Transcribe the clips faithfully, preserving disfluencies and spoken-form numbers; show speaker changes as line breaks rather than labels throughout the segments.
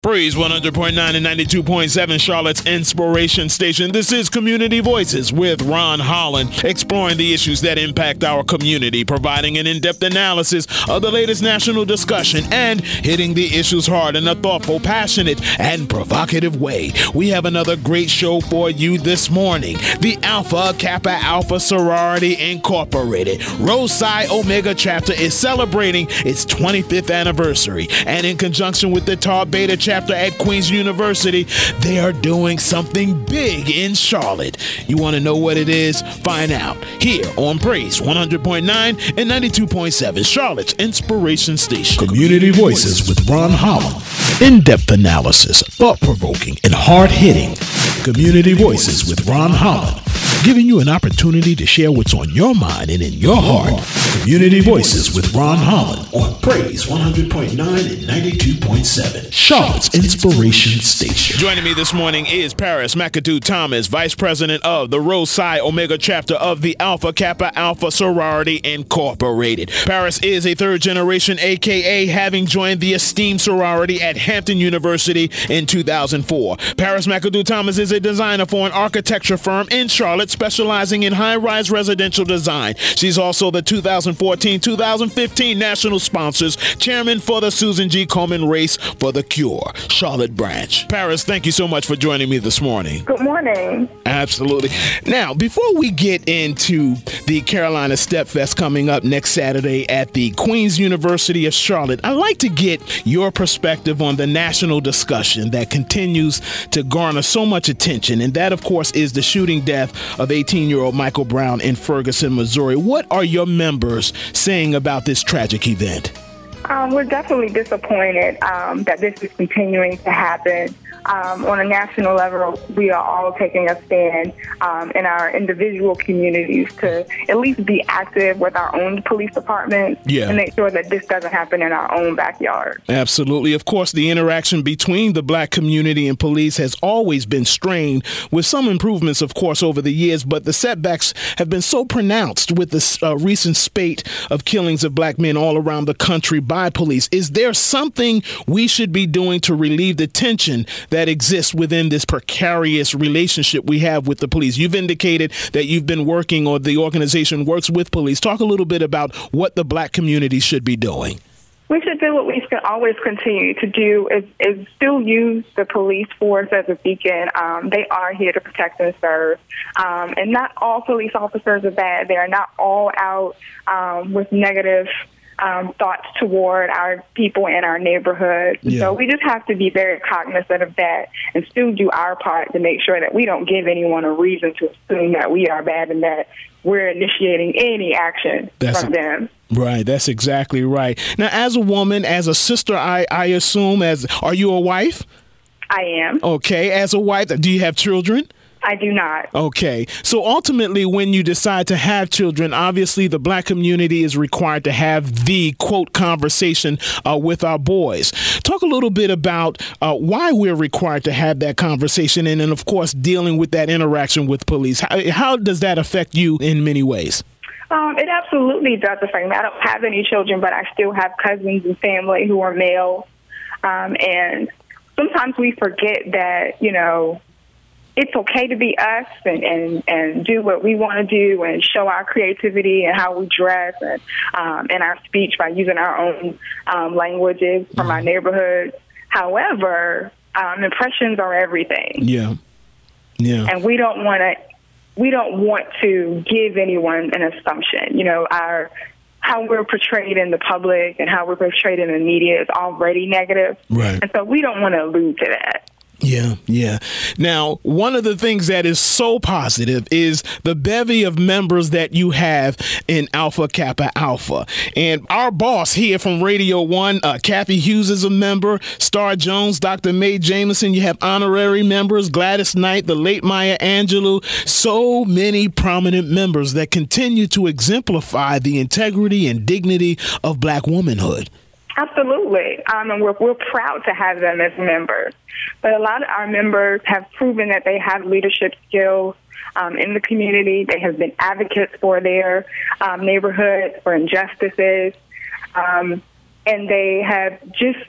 Breeze one hundred point nine and ninety-two point seven, Charlotte's inspiration station. This is Community Voices with Ron Holland, exploring the issues that impact our community, providing an in-depth analysis of the latest national discussion, and hitting the issues hard in a thoughtful, passionate, and provocative way. We have another great show for you this morning. The Alpha Kappa Alpha Sorority Incorporated Rho Psi Omega chapter is celebrating its twenty-fifth anniversary, and in conjunction with the Tau Beta chapter Chapter at Queen's University, they are doing something big in Charlotte. You want to know what it is? Find out here on Breeze one hundred point nine and ninety-two point seven, Charlotte's inspiration station. Community Voices with Ron Holland. In-depth analysis, thought-provoking, and hard-hitting. Community Voices with Ron Holland, giving you an opportunity to share what's on your mind and in your heart. Community Voices with Ron Holland on Praise one hundred point nine and ninety-two point seven, Charlotte's inspiration station. Joining me this morning is Paris McAdoo Thomas, Vice President of the Rho Psi Omega chapter of the Alpha Kappa Alpha Sorority Incorporated. Paris is a third generation, aka having joined the esteemed sorority at Hampton University in two thousand four. Paris McAdoo Thomas is a designer for an architecture firm in Charlotte, specializing in high-rise residential design. She's also the two thousand fourteen two thousand fifteen National Sponsors Chairman for the Susan G. Komen Race for the Cure, Charlotte branch. Paris, thank you so much for joining me this morning.
Good morning.
Absolutely. Now, before we get into the Carolina Step Fest coming up next Saturday at the Queen's University of Charlotte, I'd like to get your perspective on the national discussion that continues to garner so much attention, and that, of course, is the shooting death of eighteen-year-old Michael Brown in Ferguson, Missouri. What are your members saying about this tragic event?
Um, we're definitely disappointed um, that this is continuing to happen. Um, on a national level, we are all taking a stand um, in our individual communities to at least be active with our own police departments
yeah.
and make sure that this doesn't happen in our own backyard.
Absolutely. Of course, the interaction between the black community and police has always been strained, with some improvements, of course, over the years, but the setbacks have been so pronounced with the uh, recent spate of killings of black men all around the country by police. Is there something we should be doing to relieve the tension that exists within this precarious relationship we have with the police? You've indicated that you've been working, or the organization works with police. Talk a little bit about what the black community should be doing.
We should do what we should always continue to do is, is still use the police force as a beacon. Um, they are here to protect and serve. Um, and not all police officers are bad. They are not all out um, with negative Um, thoughts toward our people in our neighborhood. Yeah. So we just have to be very cognizant of that and still do our part to make sure that we don't give anyone a reason to assume that we are bad and that we're initiating any action That's from them.
Right. That's exactly right. Now, as a woman, as a sister, I, I assume, as are you a wife?
I am.
Okay. As a wife, do you have children?
I do not.
Okay. So ultimately, when you decide to have children, obviously the black community is required to have the, quote, conversation uh, with our boys. Talk a little bit about uh, why we're required to have that conversation, and then, of course, dealing with that interaction with police. How, how does that affect you in many ways?
Um, it absolutely does affect me. I don't have any children, but I still have cousins and family who are male. Um, and sometimes we forget that, you know, it's okay to be us and, and, and do what we want to do and show our creativity and how we dress and um, and our speech by using our own um, languages from mm-hmm. our neighborhoods. However, um, impressions are everything.
Yeah, yeah.
And we don't want to we don't want to give anyone an assumption. You know, our how we're portrayed in the public and how we're portrayed in the media is already negative,
right?
And so we don't want to allude to that.
Yeah, yeah. Now, one of the things that is so positive is the bevy of members that you have in Alpha Kappa Alpha. And our boss here from Radio One, uh, Kathy Hughes, is a member. Star Jones, Doctor Mae Jameson. You have honorary members, Gladys Knight, the late Maya Angelou. So many prominent members that continue to exemplify the integrity and dignity of black womanhood.
Absolutely. Um, and we're, we're proud to have them as members. But a lot of our members have proven that they have leadership skills um, in the community. They have been advocates for their um, neighborhoods, for injustices. Um, and they have just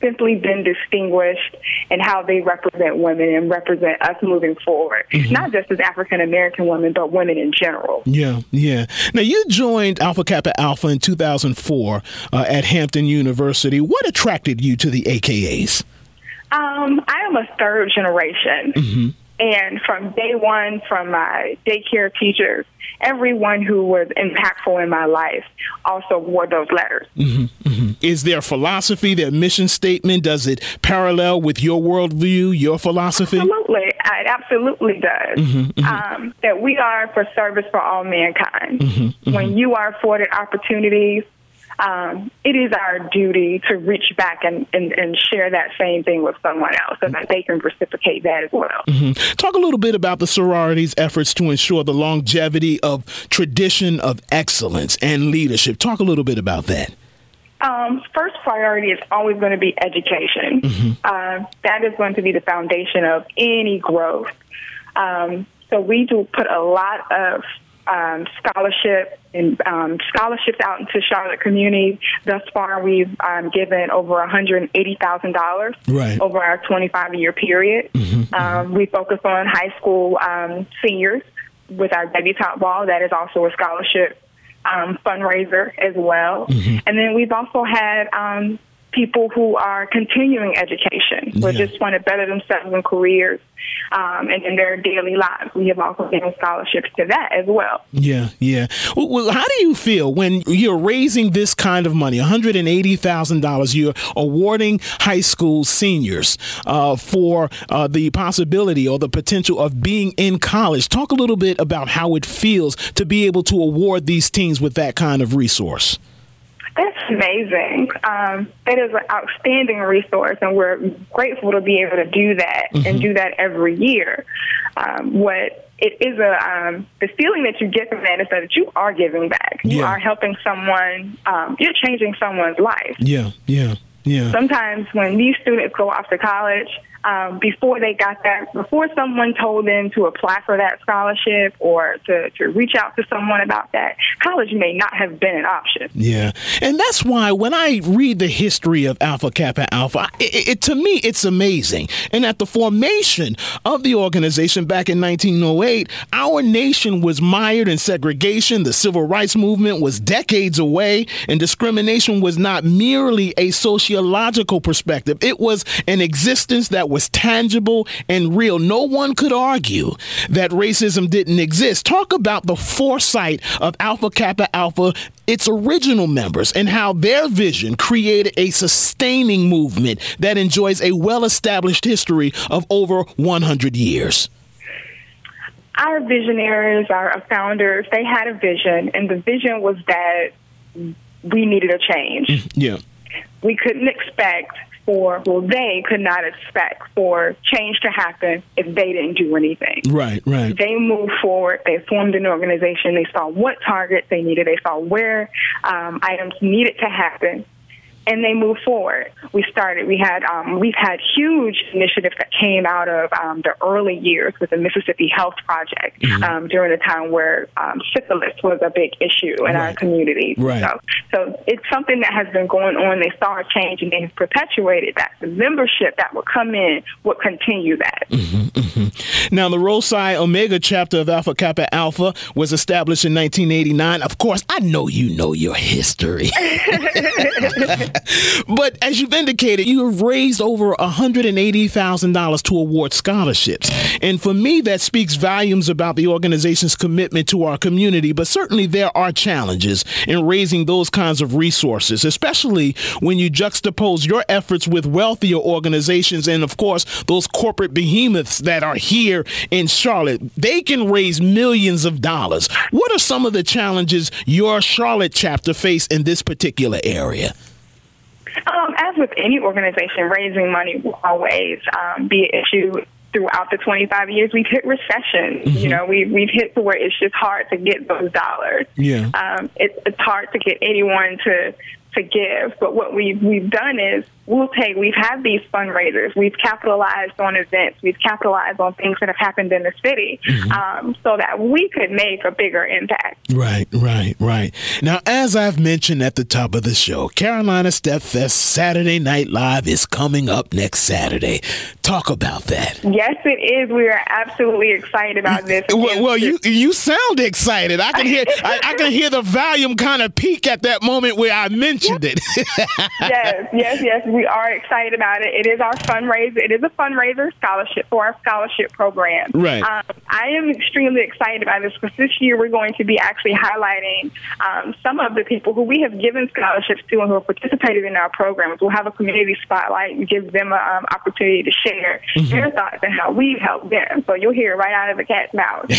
simply been distinguished in how they represent women and represent us moving forward, mm-hmm. not just as African-American women, but women in general.
Yeah, yeah. Now, you joined Alpha Kappa Alpha in two thousand four uh, at Hampton University. What attracted you to the A K As?
Um, I am a third generation. Mm-hmm. And from day one, from my daycare teachers, everyone who was impactful in my life also wore those letters. Mm-hmm,
mm-hmm. Is their philosophy, their mission statement, does it parallel with your worldview, your philosophy?
Absolutely. It absolutely does. Mm-hmm, mm-hmm. Um, that we are for service for all mankind. Mm-hmm, mm-hmm. When you are afforded opportunities, Um, it is our duty to reach back and, and, and share that same thing with someone else so that they can reciprocate that as well.
Mm-hmm. Talk a little bit about the sorority's efforts to ensure the longevity of tradition of excellence and leadership. Talk a little bit about that.
Um, first priority is always going to be education. Mm-hmm. Uh, that is going to be the foundation of any growth. Um, so we do put a lot of Um, scholarship and um, scholarships out into Charlotte community. Thus far, we've um, given over one hundred eighty thousand dollars right. over our twenty-five year period. Mm-hmm, um, mm-hmm. We focus on high school um, seniors with our debutante ball. That is also a scholarship um, fundraiser as well. Mm-hmm. And then we've also had um, people who are continuing education, who yeah. just want to better themselves in careers um, and in their daily lives. We have also given scholarships to that as well.
Yeah, yeah. Well, how do you feel when you're raising this kind of money, one hundred eighty thousand dollars, you're awarding high school seniors uh, for uh, the possibility or the potential of being in college? Talk a little bit about how it feels to be able to award these teens with that kind of resource.
That's amazing. Um, it is an outstanding resource, and we're grateful to be able to do that mm-hmm. and do that every year. Um, what it is a um, the feeling that you get from that is that you are giving back. You
yeah.
are helping someone. Um, you're changing someone's life.
Yeah, yeah, yeah.
Sometimes when these students go off to college, Um, before they got that, before someone told them to apply for that scholarship or to, to reach out to someone about that, college may not have been an option.
Yeah. And that's why when I read the history of Alpha Kappa Alpha, it, it, to me, it's amazing. And at the formation of the organization back in nineteen oh eight, our nation was mired in segregation. The civil rights movement was decades away, and discrimination was not merely a sociological perspective. It was an existence that was tangible and real. No one could argue that racism didn't exist. Talk about the foresight of Alpha Kappa Alpha, its original members, and how their vision created a sustaining movement that enjoys a well-established history of over one hundred years.
Our visionaries, our founders, they had a vision, and the vision was that we needed a change.
Yeah.
We couldn't expect for, well, they could not expect for change to happen if they didn't do anything.
Right, right.
They moved forward. They formed an organization. They saw what targets they needed. They saw where um, items needed to happen. And they moved forward. We started, we had, um, we've had huge initiatives that came out of um, the early years with the Mississippi Health Project mm-hmm. um, during a time where um, syphilis was a big issue in right. our community.
Right.
So, so it's something that has been going on. They saw a change and they have perpetuated that. The membership that would come in would continue that.
Mm-hmm, mm-hmm. Now, the Rho Psi Omega chapter of Alpha Kappa Alpha was established in nineteen eighty-nine. Of course, I know you know your history. But as you've indicated, you have raised over one hundred eighty thousand dollars to award scholarships. And for me, that speaks volumes about the organization's commitment to our community. But certainly there are challenges in raising those kinds of resources, especially when you juxtapose your efforts with wealthier organizations and, of course, those corporate behemoths that are here in Charlotte. They can raise millions of dollars. What are some of the challenges your Charlotte chapter face in this particular area?
Um, as with any organization, raising money will always um, be an issue throughout the twenty-five years. We've hit recession. Mm-hmm. You know, we, we've hit to where it's just hard to get those dollars.
Yeah.
Um, it, it's hard to get anyone to to give. But what we've, we've done is we'll take, we've had these fundraisers, we've capitalized on events, we've capitalized on things that have happened in the city, mm-hmm. um, so that we could make a bigger impact.
Right, right, right. Now, as I've mentioned at the top of the show, Carolina Step Fest Saturday Night Live is coming up next Saturday. Talk about that.
Yes, it is. We are absolutely excited about this.
Well, well you you sound excited. I can hear I, I can hear the volume kind of peak at that moment where I mentioned it.
Yes, yes, yes. We are excited about it. It is our fundraiser. It is a fundraiser scholarship for our scholarship program.
Right.
Um, I am extremely excited about this because this year we're going to be actually highlighting um, some of the people who we have given scholarships to and who have participated in our programs. We'll have a community spotlight and give them an um, opportunity to share mm-hmm. their thoughts and how we've helped them. So you'll hear it right out of the cat's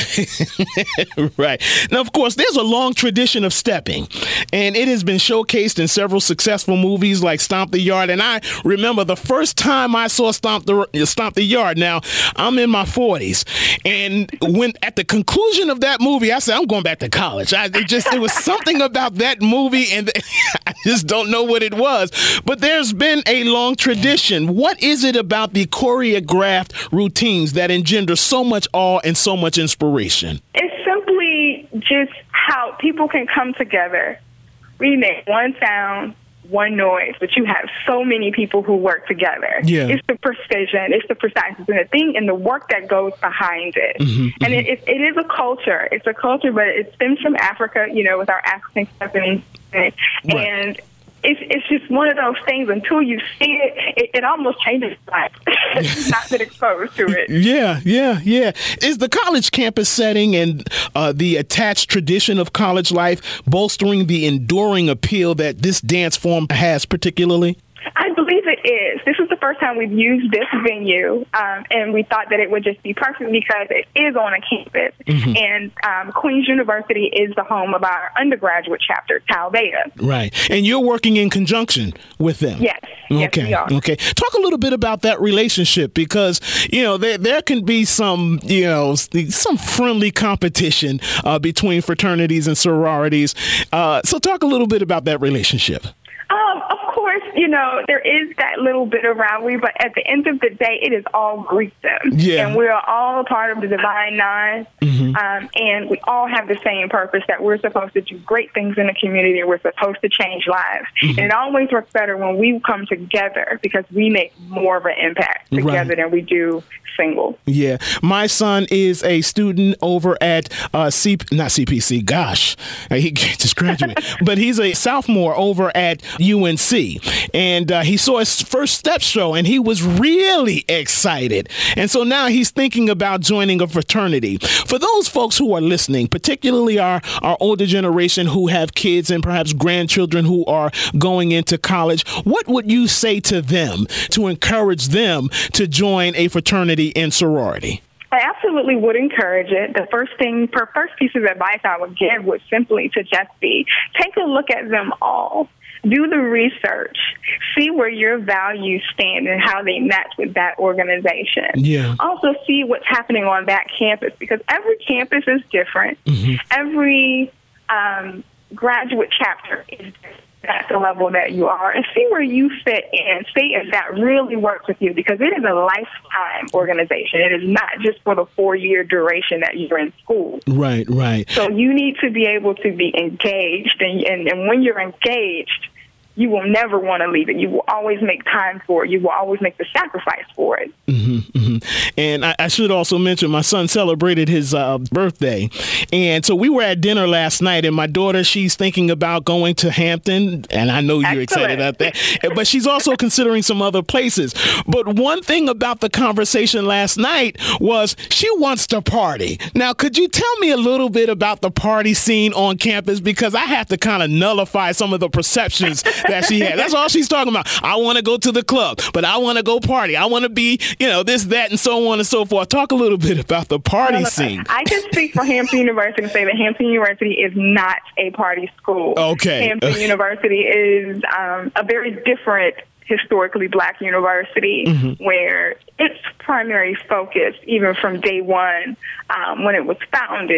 mouth.
Right. Now, of course, there's a long tradition of stepping, and it has been showcased in several successful movies like Stomp the Yard. And I remember the first time I saw Stomp the Stomp the Yard. Now, I'm in my forties, and when at the conclusion of that movie, I said, I'm going back to college. I it just it was something about that movie, and I just don't know what it was. But there's been a long tradition. What is it about the choreographed routines that engender so much awe and so much inspiration?
It's simply just how people can come together. We make one sound, one noise, but you have so many people who work together.
Yeah.
It's the precision, it's the precision, and the thing and the work that goes behind it. Mm-hmm, and mm-hmm. It, it is a culture. It's a culture, but it stems from Africa, you know, with our African stepping. Right. And It's it's just one of those things. Until you see it, it, it almost changes life. You've not been exposed to it.
Yeah, yeah, yeah. Is the college campus setting and uh, the attached tradition of college life bolstering the enduring appeal that this dance form has particularly?
I believe it is. This is the first time we've used this venue, um, and we thought that it would just be perfect because it is on a campus, mm-hmm. and um, Queens University is the home of our undergraduate chapter, Tau Beta.
Right, and you're working in conjunction with them.
Yes,
okay.
yes, we are.
Okay, talk a little bit about that relationship because you know there there can be some you know some friendly competition uh, between fraternities and sororities. Uh, so talk a little bit about that relationship.
Um, of course, you know, there is that little bit of rivalry, but at the end of the day, it is all Greekdom.
Yeah.
And we're all part of the Divine Nine, mm-hmm. um, and we all have the same purpose that we're supposed to do great things in the community. We're supposed to change lives. Mm-hmm. And it always works better when we come together because we make more of an impact together right. than we do single.
Yeah. My son is a student over at uh, C- not C P C, gosh, he just graduated, but he's a sophomore over at U N C. And uh, he saw his first step show and he was really excited. And so now he's thinking about joining a fraternity. For those folks who are listening, particularly our, our older generation who have kids and perhaps grandchildren who are going into college, what would you say to them to encourage them to join a fraternity and sorority?
I absolutely would encourage it. The first thing, per first piece of advice I would give would simply to just be, take a look at them all. Do the research. See where your values stand and how they match with that organization.
Yeah.
Also see what's happening on that campus because every campus is different. Mm-hmm. Every um, graduate chapter is different at the level that you are, and see where you fit in. See if that really works with you because it is a lifetime organization. It is not just for the four-year duration that you're in school.
Right, right.
So you need to be able to be engaged, and, and, and when you're engaged, you will never want to leave it. You will always make time for it. You will always make the sacrifice for it.
Mm-hmm, mm-hmm. And I, I should also mention my son celebrated his uh, birthday. And so we were at dinner last night, and my daughter, she's thinking about going to Hampton. And I know you're Excellent. excited about that. But she's also considering some other places. But one thing about the conversation last night was she wants to party. Now, could you tell me a little bit about the party scene on campus? Because I have to kind of nullify some of the perceptions that she had. That's all she's talking about. I want to go to the club, but I want to go party. I want to be, you know, this, that, and so on and so forth. Talk a little bit about the party no, scene.
I can speak for Hampton University and say that Hampton University is not a party school.
Okay.
Hampton University is um, a very different historically black university mm-hmm. where its primary focus, even from day one, um, when it was founded,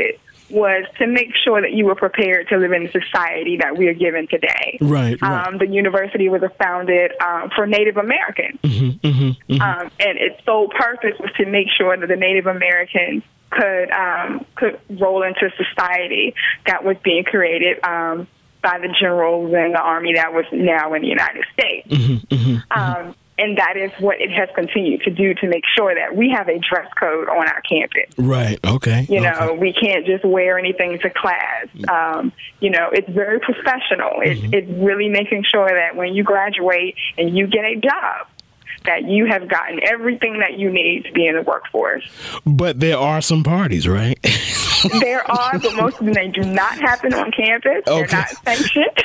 was to make sure that you were prepared to live in the society that we are given today.
Right, right.
Um, the university was founded um, for Native Americans.
Mm-hmm, mm-hmm, mm-hmm.
Um, and its sole purpose was to make sure that the Native Americans could um, could roll into society that was being created um, by the generals and the army that was now in the United States.
Mm-hmm, mm-hmm,
um, and that is what it has continued to do to make sure that we have a dress code on our campus.
Right, okay.
You
okay.
know, we can't just wear anything to class. Um, you know, it's very professional. It's,
Mm-hmm.
it's really making sure that when you graduate and you get a job, that you have gotten everything that you need to be in the workforce.
But there are some parties, right?
There are, but most of them, they do not happen on campus.
Okay.
They're not sanctioned.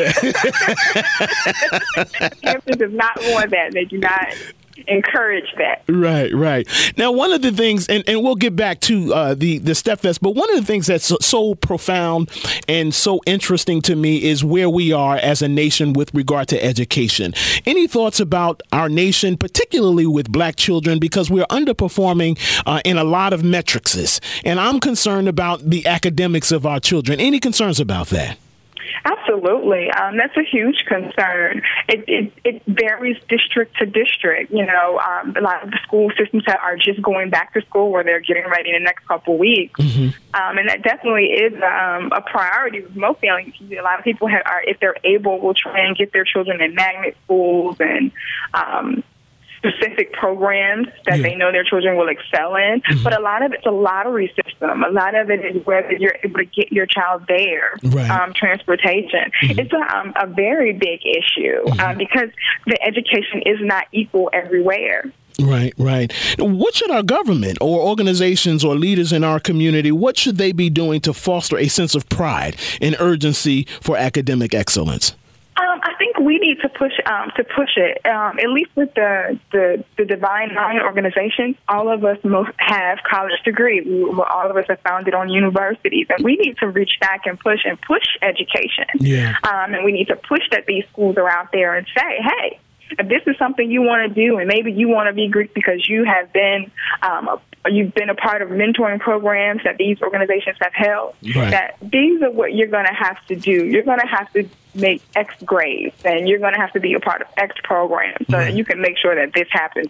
Campus does not want that. They do not encourage that.
Right, right. Now, one of the things, and, and we'll get back to uh, the, the Step Fest, but one of the things that's so, so profound and so interesting to me is where we are as a nation with regard to education. Any thoughts about our nation, particularly with black children, because we're underperforming uh, in a lot of metrics, and I'm concerned about the academics of our children. Any concerns about that?
Absolutely. Um, that's a huge concern. It, it, it varies district to district. You know, um, a lot of the school systems that are just going back to school where they're getting ready in the next couple of weeks.
Mm-hmm.
Um, and that definitely is um, a priority with most families. A lot of people have, are, if they're able, will try and get their children in magnet schools and um specific programs that
yeah.
they know their children will excel in. Mm-hmm. But a lot of it's a lottery system. A lot of it is whether you're able to get your child there,
right. um,
transportation. Mm-hmm. It's a, um, a very big issue mm-hmm. um, because the education is not equal everywhere.
Right, right. What should our government or organizations or leaders in our community, what should they be doing to foster a sense of pride and urgency for academic excellence?
Um, I think we need to push um, to push it. Um, at least with the, the the Divine Nine organization, all of us most have college degrees. We, all of us are founded on universities, and we need to reach back and push and push education.
Yeah.
Um, and we need to push that these schools are out there and say, hey, if this is something you want to do, and maybe you want to be Greek because you have been um, a you've been a part of mentoring programs that these organizations have held,
right.
that these are what you're going to have to do. You're going to have to make X grades, and you're going to have to be a part of X programs so
right.
that you can make sure that this happens.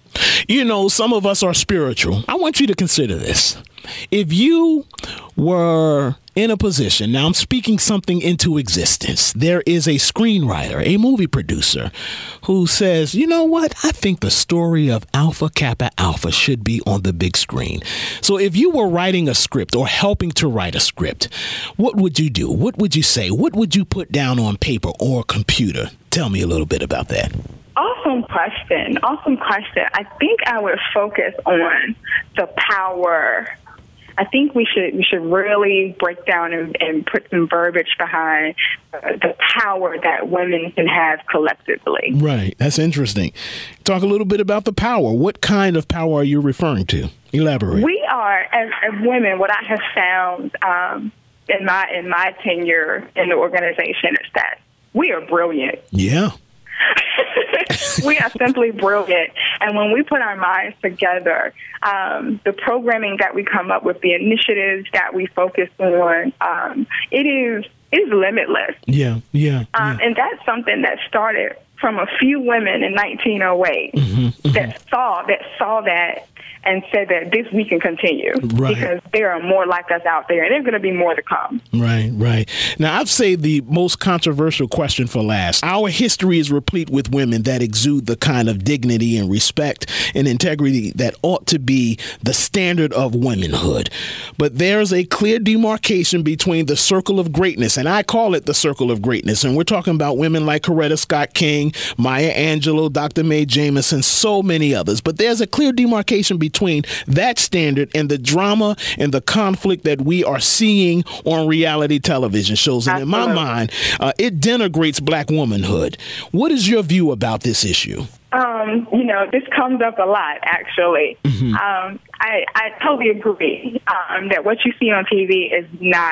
You know, some of us are spiritual. I want you to consider this. If you were in a position, now I'm speaking something into existence, there is a screenwriter, a movie producer who says, you know what, I think the story of Alpha Kappa Alpha should be on the big screen. So if you were writing a script or helping to write a script, what would you do? What would you say? What would you put down on paper or computer? Tell me a little bit about that.
Awesome question. Awesome question. I think I would focus on the power. I think we should we should really break down and, and put some verbiage behind uh, the power that women can have collectively.
Right. That's interesting. Talk a little bit about the power. What kind of power are you referring to? Elaborate.
We are, as, as women, what I have found um, in my in my tenure in the organization is that we are brilliant.
Yeah.
We are simply brilliant. And when we put our minds together, um, the programming that we come up with, the initiatives that we focus on, um, it is it is limitless.
Yeah, yeah,
um,
yeah.
And that's something that started from a few women in nineteen oh eight
mm-hmm, mm-hmm.
that saw that saw that and said that this we can continue
right.
because there are more like us out there, and there's going to be more to come.
Right, right. Now, I've saved the most controversial question for last. Our history is replete with women that exude the kind of dignity and respect and integrity that ought to be the standard of womanhood. But there's a clear demarcation between the circle of greatness, and I call it the circle of greatness, and we're talking about women like Coretta Scott King, Maya Angelou, Doctor Mae Jameson, so many others. But there's a clear demarcation between between that standard and the drama and the conflict that we are seeing on reality television shows. And Absolutely. In my mind, uh, it denigrates black womanhood. What is your view about this issue?
Um, you know, this comes up a lot, actually. Mm-hmm. Um, I, I totally agree um, that what you see on T V is not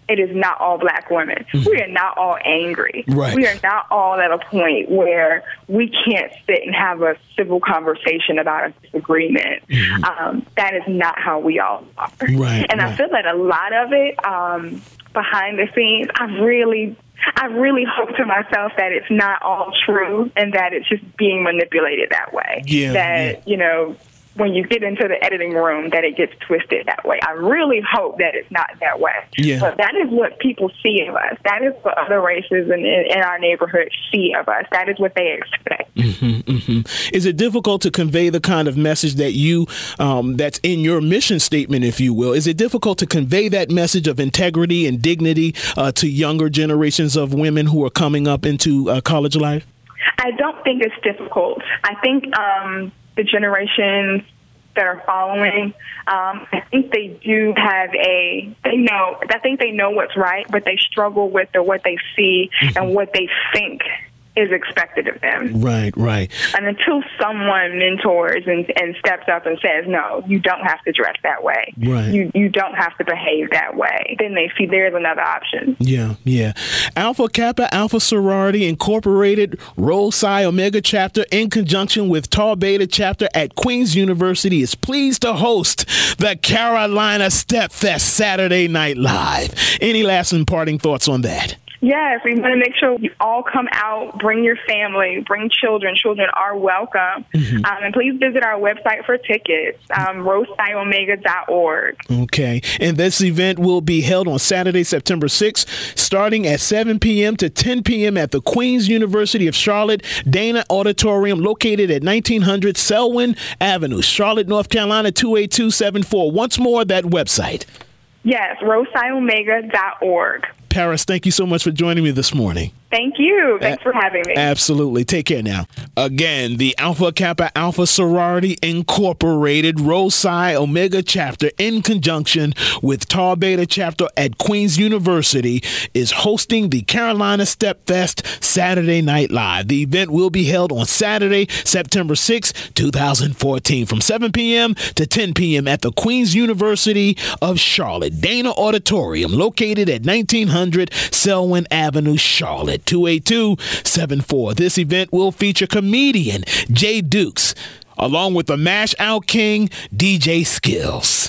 it is not all black women. Mm-hmm. We are not all angry.
Right.
We are not all at a point where we can't sit and have a civil conversation about a disagreement. Mm-hmm. Um, that is not how we all are.
Right,
and
right.
I feel that a lot of it um, behind the scenes, I really, I really hope to myself that it's not all true and that it's just being manipulated that way.
Yeah,
that,
yeah.
you know, when you get into the editing room, that it gets twisted that way. I really hope that it's not that way.
Yeah.
But that is what people see of us. That is what other races in, in, in our neighborhood see of us. That is what they expect.
Mm-hmm, mm-hmm. Is it difficult to convey the kind of message that you, um, that's in your mission statement, if you will? Is it difficult to convey that message of integrity and dignity uh, to younger generations of women who are coming up into uh, college life?
I don't think it's difficult. I think um, the generations that are following, um, I think they do have a, they know, I think they know what's right, but they struggle with the, what they see mm-hmm. and what they think is expected of them.
Right, right.
And until someone mentors and, and steps up and says, no, you don't have to dress that way.
Right.
You you don't have to behave that way. Then they see there's another option.
Yeah, yeah. Alpha Kappa Alpha Sorority Incorporated Rho Psi Omega Chapter in conjunction with Tau Beta Chapter at Queen's University is pleased to host the Carolina Step Fest Saturday Night Live. Any last imparting thoughts on that?
Yes, we want to make sure you all come out, bring your family, bring children. Children are welcome. Mm-hmm. Um, and please visit our website for tickets, um, rho psi omega dot org.
Okay. And this event will be held on Saturday, September sixth, starting at seven p.m. to ten p.m. at the Queen's University of Charlotte Dana Auditorium, located at nineteen hundred Selwyn Avenue, Charlotte, North Carolina, two eight two seven four. Once more, that website.
Yes, rho psi omega dot org.
Paris, thank you so much for joining me this morning.
Thank you. Thanks for having me.
Absolutely. Take care now. Again, the Alpha Kappa Alpha Sorority Incorporated Rho Psi Omega Chapter in conjunction with Tau Beta Chapter at Queen's University is hosting the Carolina Step Fest Saturday Night Live. The event will be held on Saturday, September sixth, twenty fourteen from seven p.m. to ten p.m. at the Queen's University of Charlotte Dana Auditorium, located at nineteen hundred Selwyn Avenue, Charlotte, two eight two seven four. This event will feature comedian Jay Dukes, along with the Mash Out King, D J Skills.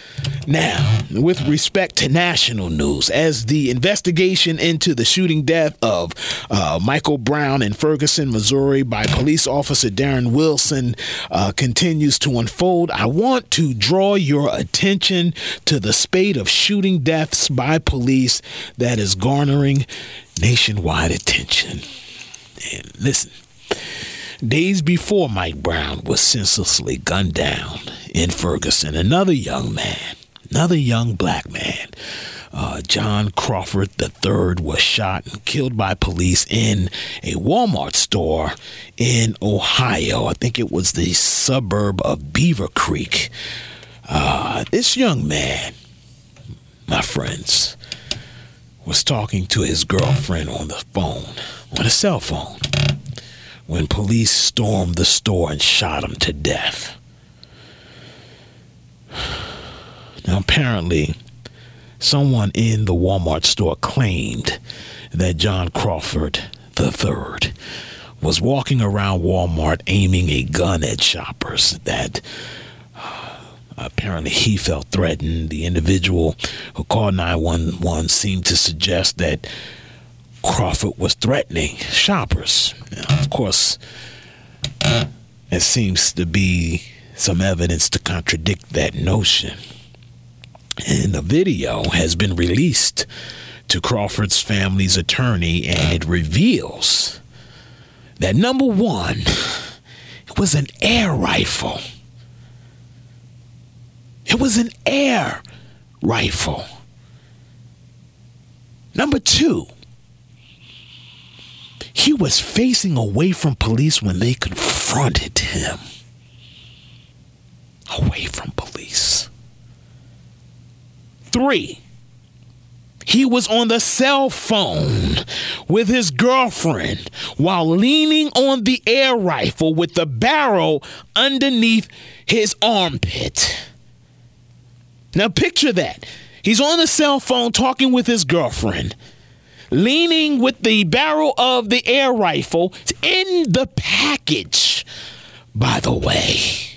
Now, with respect to national news, as the investigation into the shooting death of uh, Michael Brown in Ferguson, Missouri by police officer Darren Wilson uh, continues to unfold, I want to draw your attention to the spate of shooting deaths by police that is garnering nationwide attention. And listen, days before Mike Brown was senselessly gunned down in Ferguson, another young man, another young black man, uh, John Crawford the third, was shot and killed by police in a Walmart store in Ohio. I think it was the suburb of Beaver Creek. Uh, this young man, my friends, was talking to his girlfriend on the phone, on a cell phone, when police stormed the store and shot him to death. Now, apparently, someone in the Walmart store claimed that John Crawford the third was walking around Walmart aiming a gun at shoppers, that uh, apparently he felt threatened. The individual who called nine one one seemed to suggest that Crawford was threatening shoppers. Now, of course, there seems to be some evidence to contradict that notion. And a video has been released to Crawford's family's attorney, and it reveals that, number one, it was an air rifle. It was an air rifle. Number two, he was facing away from police when they confronted him. Away from police. Three, he was on the cell phone with his girlfriend while leaning on the air rifle with the barrel underneath his armpit. Now picture that. He's on the cell phone talking with his girlfriend, leaning with the barrel of the air rifle in the package, by the way.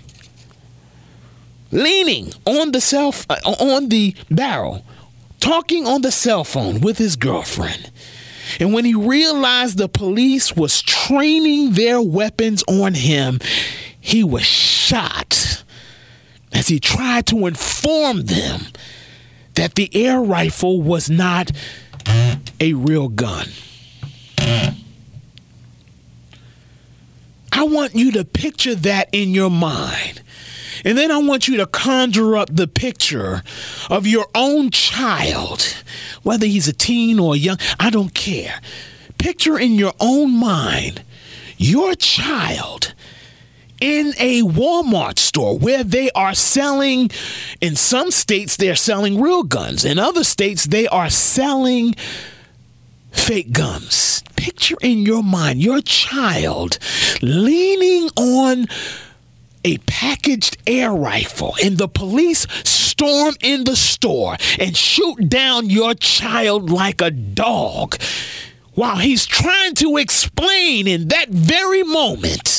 Leaning on the cell, uh, on the barrel, talking on the cell phone with his girlfriend. And when he realized the police was training their weapons on him, he was shot as he tried to inform them that the air rifle was not a real gun. I want you to picture that in your mind. And then I want you to conjure up the picture of your own child, whether he's a teen or a young, I don't care. Picture in your own mind your child in a Walmart store where they are selling, in some states, they're selling real guns. In other states, they are selling fake guns. Picture in your mind your child leaning on a packaged air rifle, and the police storm in the store and shoot down your child like a dog while he's trying to explain in that very moment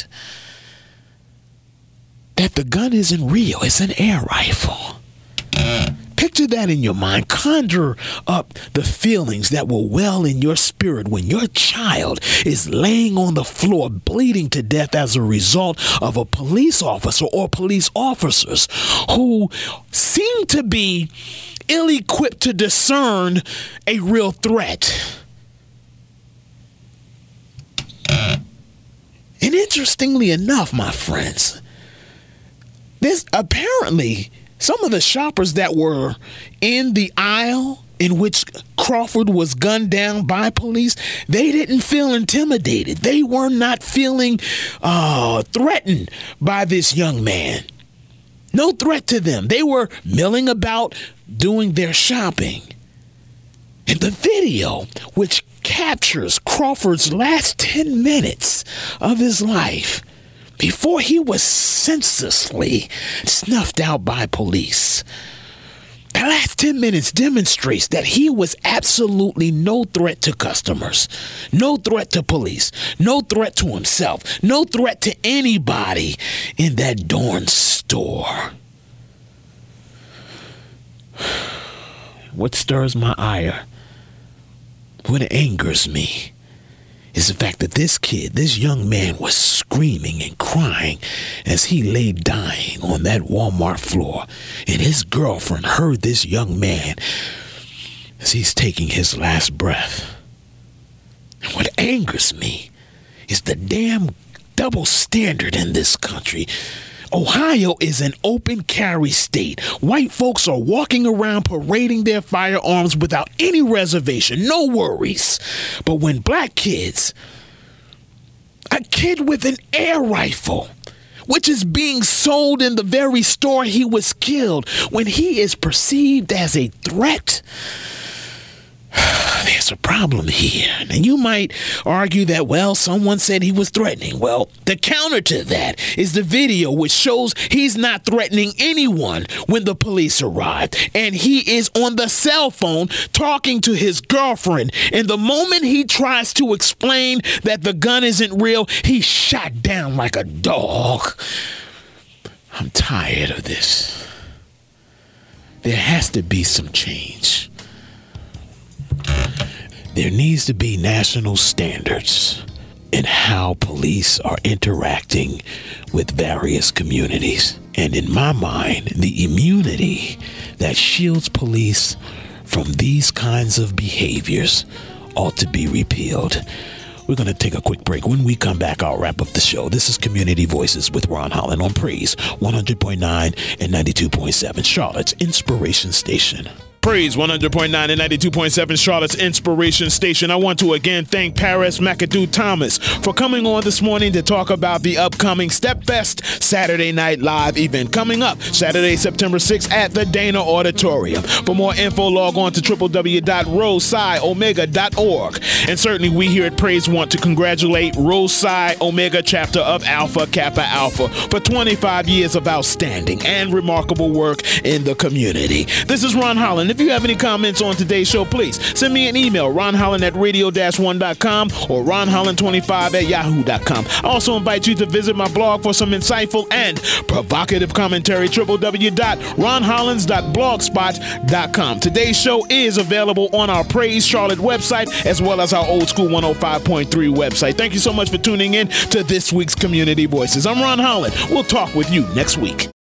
that the gun isn't real, it's an air rifle. Picture that in your mind. Conjure up the feelings that will well in your spirit when your child is laying on the floor bleeding to death as a result of a police officer or police officers who seem to be ill-equipped to discern a real threat. And interestingly enough, my friends, this apparently some of the shoppers that were in the aisle in which Crawford was gunned down by police, they didn't feel intimidated. They were not feeling uh, threatened by this young man. No threat to them. They were milling about doing their shopping. And the video, which captures Crawford's last ten minutes of his life, before he was senselessly snuffed out by police. The last ten minutes demonstrates that he was absolutely no threat to customers, no threat to police, no threat to himself, no threat to anybody in that darn store. What stirs my ire, what angers me, is the fact that this kid, this young man, was screaming and crying as he lay dying on that Walmart floor. And his girlfriend heard this young man as he's taking his last breath. And what angers me is the damn double standard in this country. Ohio is an open carry state. White folks are walking around parading their firearms without any reservation, no worries. But when black kids, a kid with an air rifle, which is being sold in the very store he was killed, when he is perceived as a threat, there's a problem here. And you might argue that, well, someone said he was threatening. Well, the counter to that is the video which shows he's not threatening anyone when the police arrived. And he is on the cell phone talking to his girlfriend. And the moment he tries to explain that the gun isn't real, he's shot down like a dog. I'm tired of this. There has to be some change. There needs to be national standards in how police are interacting with various communities. And in my mind, the immunity that shields police from these kinds of behaviors ought to be repealed. We're going to take a quick break. When we come back, I'll wrap up the show. This is Community Voices with Ron Holland on Praise one hundred point nine and ninety-two point seven, Charlotte's Inspiration Station. Praise one hundred point nine and ninety-two point seven, Charlotte's Inspiration Station. I want to again thank Paris McAdoo Thomas for coming on this morning to talk about the upcoming StepFest Saturday Night Live event coming up Saturday, September sixth at the Dana Auditorium. For more info, log on to w w w dot rho psi omega dot org. And certainly we here at Praise want to congratulate Rho Psi Omega chapter of Alpha Kappa Alpha for twenty-five years of outstanding and remarkable work in the community. This is Ron Holland. If If you have any comments on today's show, please send me an email, ron holland at radio dash one dot com or ron holland twenty-five at yahoo dot com. I also invite you to visit my blog for some insightful and provocative commentary, w w w dot ron hollins dot blogspot dot com. Today's show is available on our Praise Charlotte website as well as our Old School one oh five point three website. Thank you so much for tuning in to this week's Community Voices. I'm Ron Holland. We'll talk with you next week.